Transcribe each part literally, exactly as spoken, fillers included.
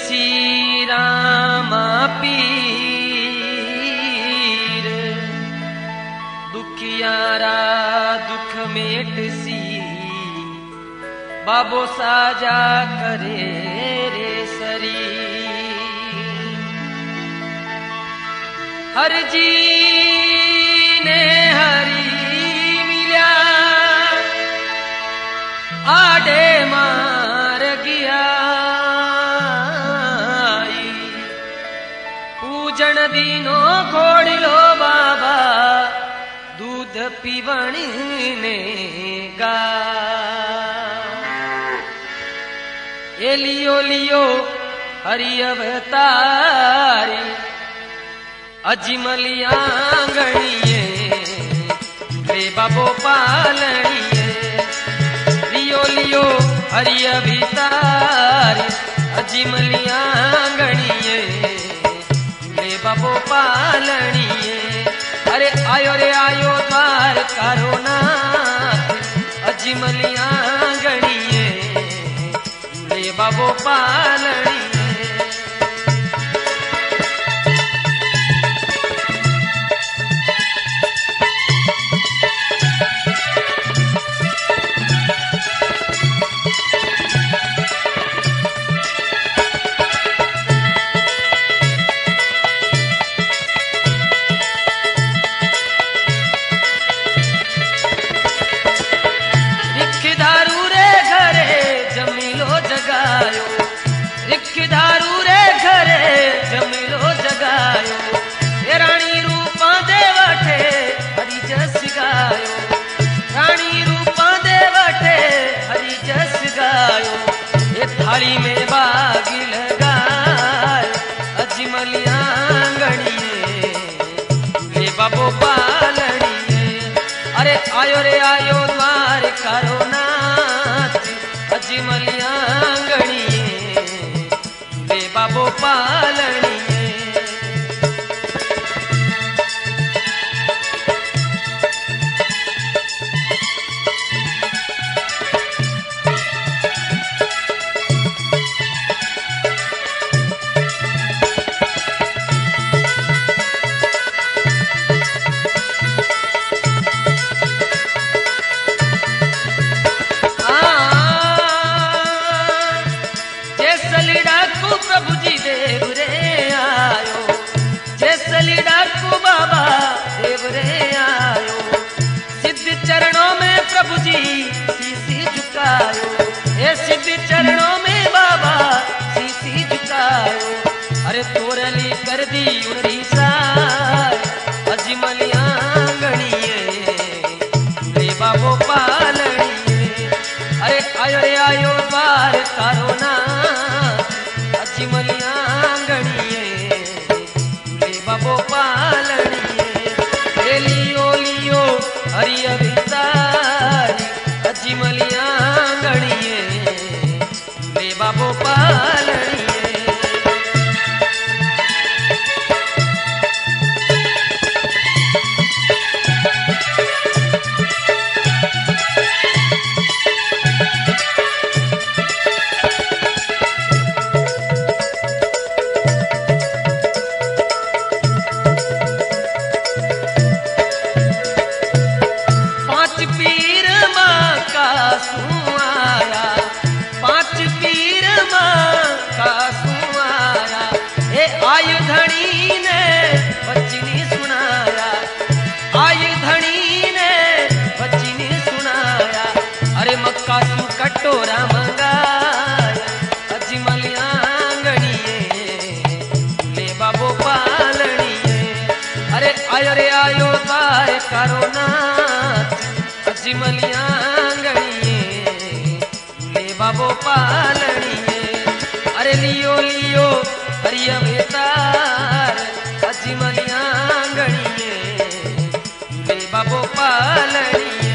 सी रामा पीर, दुखियारा दुख मेट सी, बाबो साजा करे रे सरी। हर जी ने हरी मिल्या, आडे मार गया, पूजन दीनो घोड़िलो बाबा, दूध पीवणी ने गा। ये लियो लियो हरि अवतारी, अजमलिया गणिये ले बाबो पालनिये। लियो लियो हरि अवतारी, अजमलिया गणिये ले बाबो पालनिये। अरे आयो रे आयो द्वार कारो नाथ, अजमलिया गणिये ले बाबो पालनिये। रिखदारू रे घरे जमिलो जगायो, ये रानी रूपा दे वठे हरि जस गायो। रानी रूपा दे वठे हरि जस गायो, ये थाली में बागी लगायो, अजमलिया गणिये ले बाबो पालनिये। अरे आयो रे आयो द्वार कारो नाथ, अजमलिया गणिये बाबो पालनिये। प्रभु जी देव रे आयो, जैसली डाकू बाबा देव रे आयो। सिद्ध चरणों में प्रभु जी शीशी झुकायो, ये सिद्ध चरणों में बाबा शीशी झुकायो। अरे तोरली कर दी उनरी साय, अजमलिया गणिये ले बाबो पालनिये। अरे आयो रे आयो द्वार कारो नाथ, अजमलिया गणिये ले बाबो पालनिये। ये लियो लियो हरि अवतारी, अजमलिया गणिये ले बाबो पालनिये। आयु धनी ने बचनी सुनाया, आयु धनी ने बचनी सुनाया। अरे मक्का सू कटोरा मंगाया, अजमलिया गणिये ले बाबो पालनिये। अरे आयो रे आयो द्वार कारो नाथ, अजमलिया गणिये ले बाबो पालनिये। अरे लियो लियो हरि अवतार, अजमलिया गणिये ले बाबो पालनिये।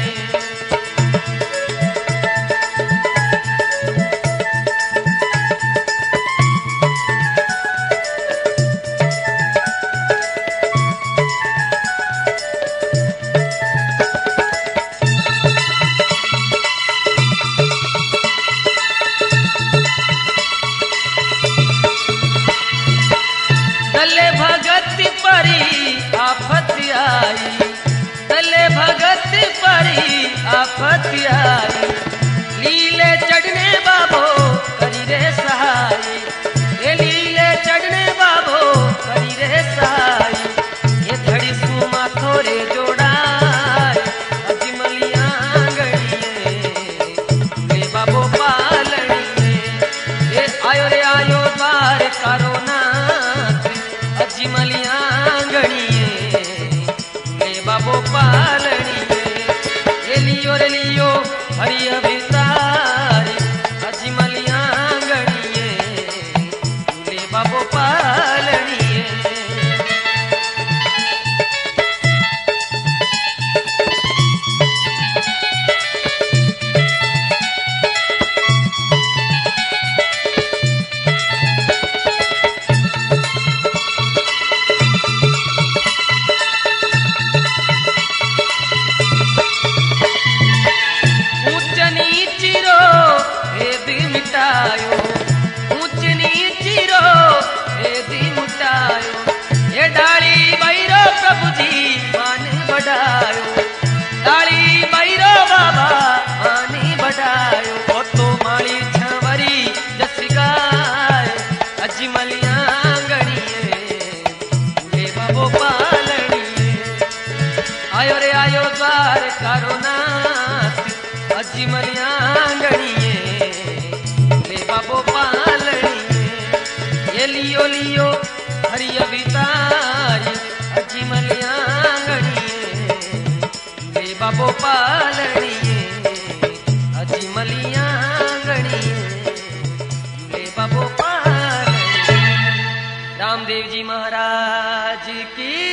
बाबो पालणिए ए लियो रे लियो हरि अभितारी अजमलिया गणिए झूले बाबो पालणिए। ऊंच नीच रो भेद मुटायो ये डाली बैरो प्रभु जी मान बढ़ायो डाली बैरो बाबा मान बढ़ायो ओ तो माली छवरी जस गाय अजमलिया गणिए झूले बाबो पालणिए आयो रे आयो द्वार करो नाथ अजमलिया गणिए बाबो पालणिए ये लियो लियो हरि अभितारी अजमलिया गणिए झूले बाबो पालणिए अजमलिया गणिए झूले बाबो पालणिए। रामदेव जी महाराज की